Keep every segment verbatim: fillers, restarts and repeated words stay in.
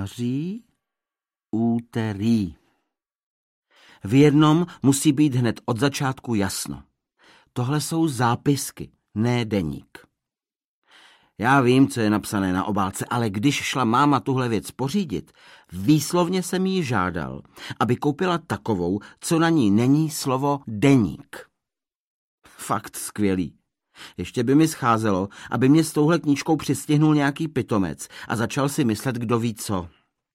září, úterý. V jednom musí být hned od začátku jasno. Tohle jsou zápisky, ne deník. Já vím, co je napsané na obálce, ale když šla máma tuhle věc pořídit, výslovně jsem jí žádal, aby koupila takovou, co na ní není slovo deník. Fakt skvělý. Ještě by mi scházelo, aby mě s touhle knížkou přistihnul nějaký pitomec a začal si myslet, kdo ví co.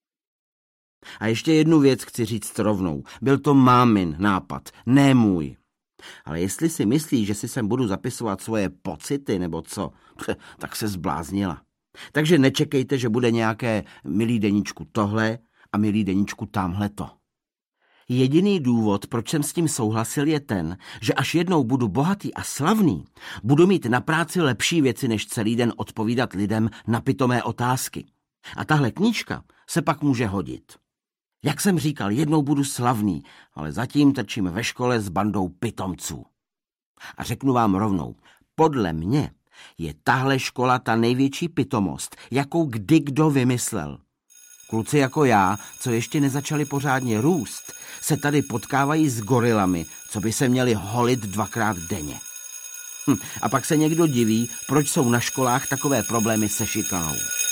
A ještě jednu věc chci říct rovnou. Byl to mámin nápad, ne můj. Ale jestli si myslí, že si sem budu zapisovat svoje pocity nebo co, tak se zbláznila. Takže nečekejte, že bude nějaké milý deníčku tohle a milý deníčku tamhleto. Jediný důvod, proč jsem s tím souhlasil, je ten, že až jednou budu bohatý a slavný, budu mít na práci lepší věci, než celý den odpovídat lidem na pitomé otázky. A tahle knížka se pak může hodit. Jak jsem říkal, jednou budu slavný, ale zatím trčím ve škole s bandou pitomců. A řeknu vám rovnou, podle mě je tahle škola ta největší pitomost, jakou kdy kdo vymyslel. Kluci jako já, co ještě nezačali pořádně růst, se tady potkávají s gorilami, co by se měli holit dvakrát denně. Hm, a pak se někdo diví, proč jsou na školách takové problémy se šikanou.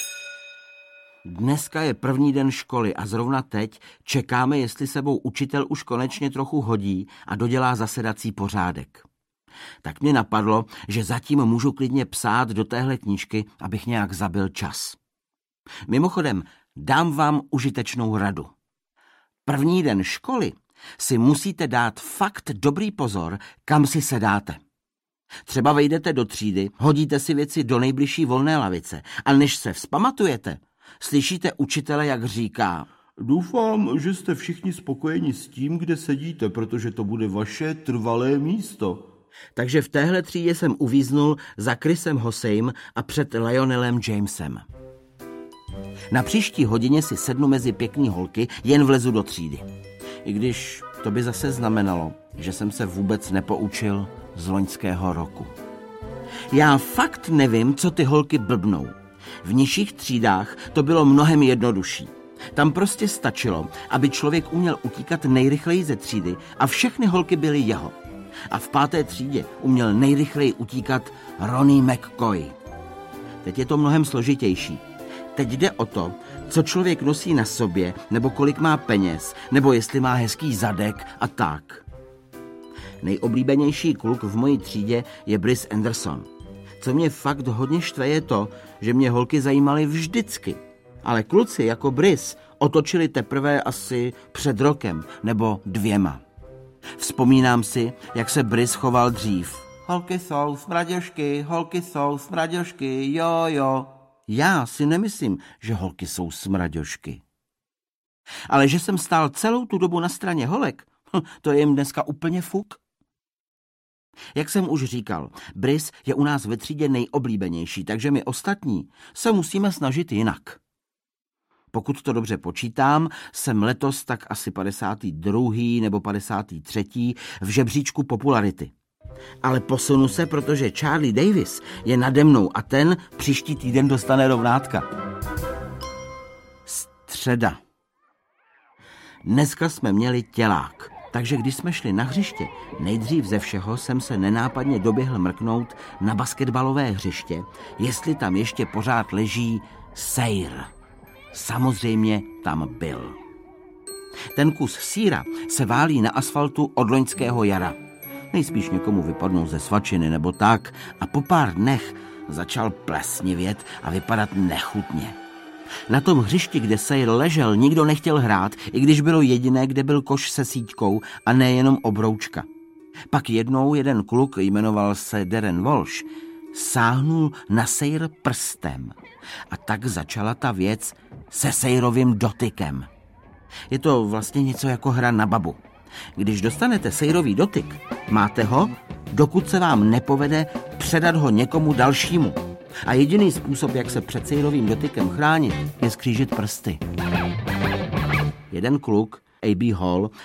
Dneska je první den školy a zrovna teď čekáme, jestli sebou učitel už konečně trochu hodí a dodělá zasedací pořádek. Tak mě napadlo, že zatím můžu klidně psát do téhle knížky, abych nějak zabil čas. Mimochodem, dám vám užitečnou radu. První den školy si musíte dát fakt dobrý pozor, kam si sedáte. Třeba vejdete do třídy, hodíte si věci do nejbližší volné lavice a než se vzpamatujete, slyšíte učitele, jak říká: Doufám, že jste všichni spokojeni s tím, kde sedíte, protože to bude vaše trvalé místo. Takže v téhle třídě jsem uvíznul za Chrisem Hossem a před Lionelem Jamesem. Na příští hodině si sednu mezi pěkný holky, jen vlezu do třídy. I když to by zase znamenalo, že jsem se vůbec nepoučil z loňského roku. Já fakt nevím, co ty holky blbnou. V nižších třídách to bylo mnohem jednodušší. Tam prostě stačilo, aby člověk uměl utíkat nejrychleji ze třídy a všechny holky byly jeho. A v páté třídě uměl nejrychleji utíkat Ronnie McCoy. Teď je to mnohem složitější. Teď jde o to, co člověk nosí na sobě, nebo kolik má peněz, nebo jestli má hezký zadek a tak. Nejoblíbenější kluk v mojí třídě je Brice Anderson. Co mě fakt hodně štve je to, že mě holky zajímaly vždycky. Ale kluci jako Brice otočili teprve asi před rokem nebo dvěma. Vzpomínám si, jak se Brice choval dřív. Holky jsou smraďošky, holky jsou smraďošky, jo, jo. Já si nemyslím, že holky jsou smraďošky. Ale že jsem stál celou tu dobu na straně holek, to je jim dneska úplně fuk. Jak jsem už říkal, Brice je u nás ve třídě nejoblíbenější, takže my ostatní se musíme snažit jinak. Pokud to dobře počítám, jsem letos tak asi padesátý druhý nebo padesátý třetí v žebříčku popularity. Ale posunu se, protože Charlie Davis je nade mnou a ten příští týden dostane rovnátka. Středa. Dneska jsme měli tělák, takže když jsme šli na hřiště, nejdřív ze všeho jsem se nenápadně doběhl mrknout na basketbalové hřiště, jestli tam ještě pořád leží sejr. Samozřejmě tam byl. Ten kus sýra se válí na asfaltu od loňského jara. Nejspíš někomu vypadnou ze svačiny nebo tak a po pár dnech začal plesnivět a vypadat nechutně. Na tom hřišti, kde sejr ležel, nikdo nechtěl hrát, i když bylo jediné, kde byl koš se síťkou a nejenom obroučka. Pak jednou jeden kluk, jmenoval se Darren Walsh, sáhnul na sejr prstem a tak začala ta věc se sejrovým dotykem. Je to vlastně něco jako hra na babu. Když dostanete sejrový dotyk, máte ho, dokud se vám nepovede předat ho někomu dalšímu. A jediný způsob, jak se před sejrovým dotykem chránit, je skřížit prsty. Jeden kluk, A B Hall,